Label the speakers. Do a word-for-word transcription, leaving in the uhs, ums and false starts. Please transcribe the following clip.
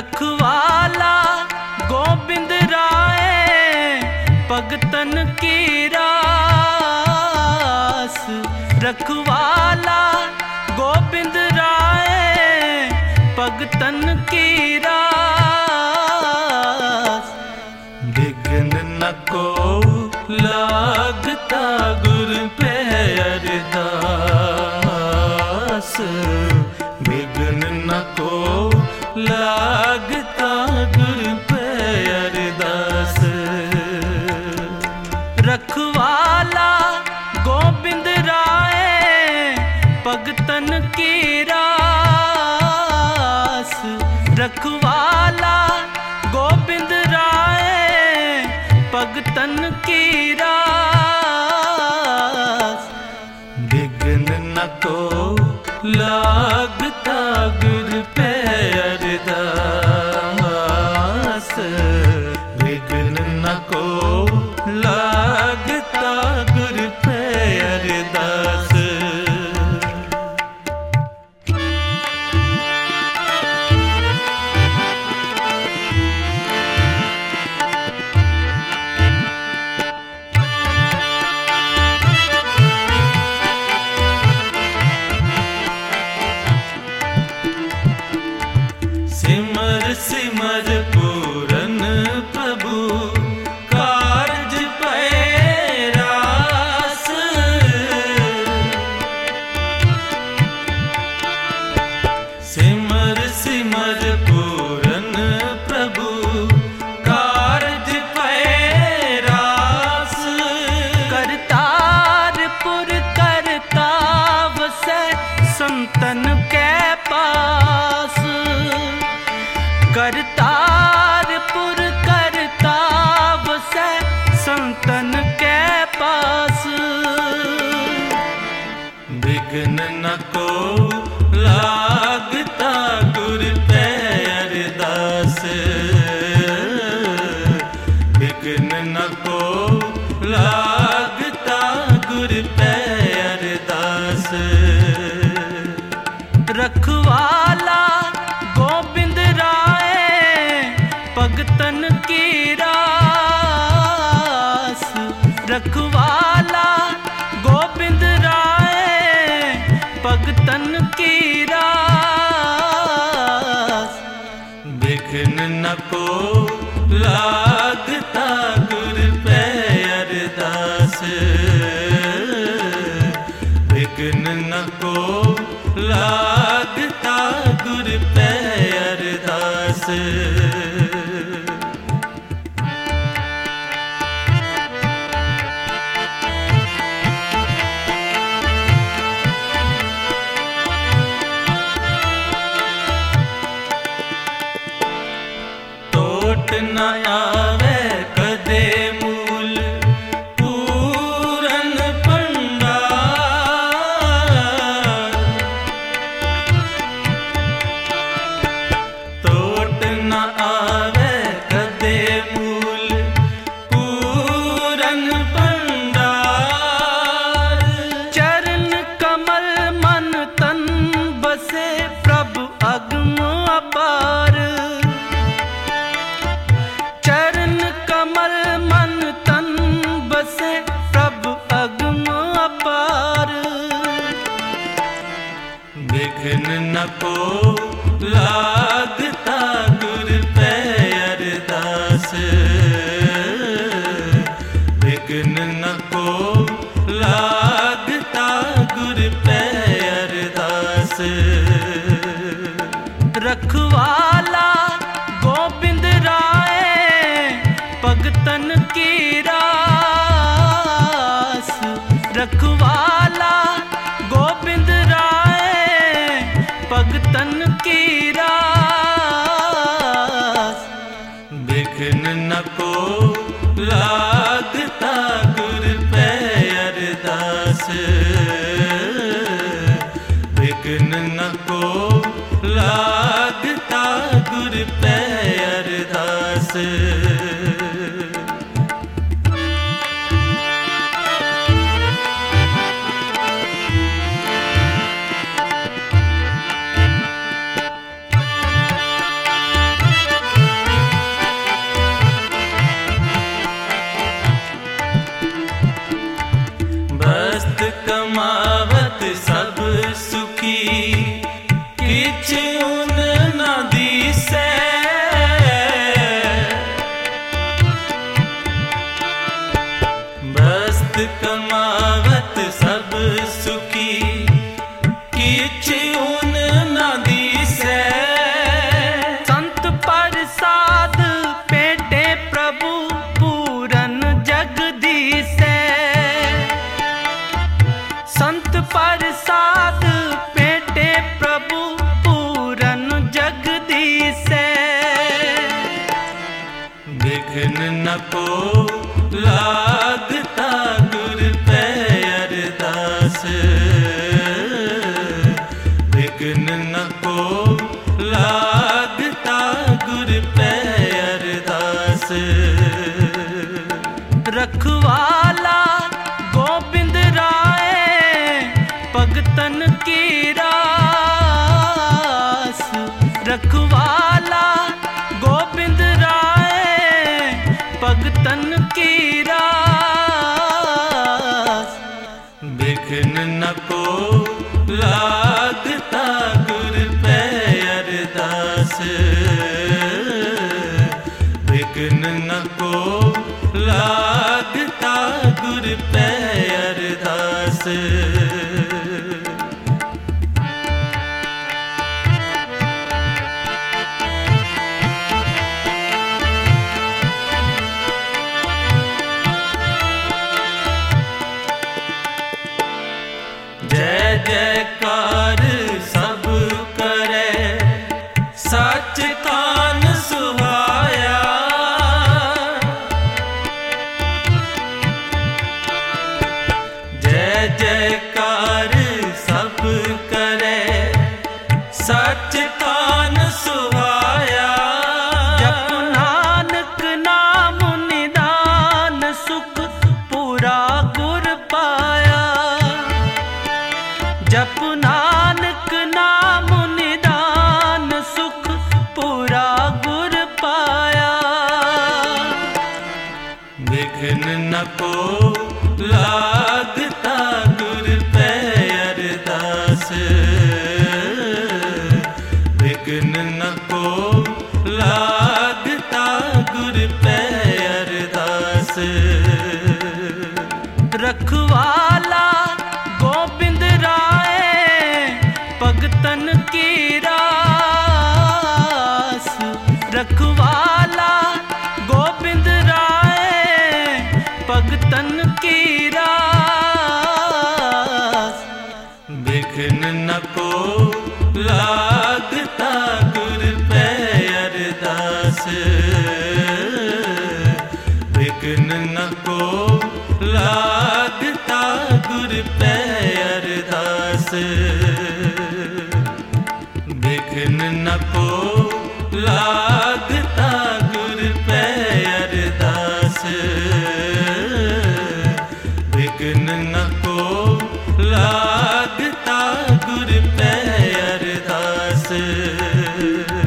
Speaker 1: रखवाला गोबिंद राय भगतन की रास। रखवाला गोबिंद राय भगतन की रास। विघ्न न को लागता गुर पे अरदास। विघ्न न को लागता गुर पे अरदास। रखवाला गोबिंद राय भगतन की रास। रखवाला गोबिंद राय भगतन की रास। विघ्न न को लागता गुर पे अरदास। विघ्न न को लागता गुर पे अरदास। सिमर सिमर पूरन प्रभु कारज पैरास। सिमर सिमर पूरन प्रभु कारज पैरास। करतारपुर करता वसै संतन के पास। करतारपुर करता वसै संतन के पास। विघ्न न को लागता गुर पे अरदास। विघ्न न को लागता गुर पे अरदास। रखवाला गोबिंद राय भगतन की रास। रखवाला गोबिंद राय भगतन की रास। विघ्न न को लागता गुर पे अरदास। विघ्न न को लागता गुर पे अरदास। टोट न आवे कदे मूल पूरन पंडार। टोट न आवे कदे मूल पूरन पंडार। चरण कमल मन तन बसे प्रभु अगम अपार। चरण कमल मन तन बसे प्रभु अगम अपार। विघ्न न को लागता गुर पे अरदास। विघ्न न को लागता गुर पे अरदास। रखवाला गोबिंद राय भगतन की रास। रखवाला गोबिंद राय भगतन की रास। विघ्न न को लागता गुर पे अरदास। विघ्न न को लागता गुर पे अरदास। उन ना दिसै बस्त कमावत सब सुखी किछ उन ना दिसै
Speaker 2: संत प्रसाद पेटे प्रभु पूरन जगदीसै संत प्रसाद पेटे प्रभु पूरन जगदीसै
Speaker 1: विघ्न न को लागता गुर पे अरदास विघ्न न को लागता गुर पे अरदास
Speaker 2: रखवाला गोविंद राय भगतन की रास रखवाला गोविंद राय भगतन की रास
Speaker 1: विघ्न न को लागता गुर पे अरदास विघ्न न को लागता गुर पे अरदास जय जयकार सब करे सच कान सुहाया जय जयकार सब करे सच कान सुहाया
Speaker 2: जप नानक नाम निदान सुख पूरा गुर पाया जप नानक नाम निदान सुख पूरा गुर पाया
Speaker 1: विघ्न न को लागता गुर पे अरदास विघ्न न को लागता गुर पे अरदास
Speaker 2: रखवाला गोविंद राय भगतन की रास रखवाला गोविंद राय भगतन की रास
Speaker 1: विघ्न न को लागता गुर पे अरदास विघ्न न को लागता गुर पे अरदास विघ्न न को लागता गुर पे अरदास विघ्न न को लागता गुर पे अरदास।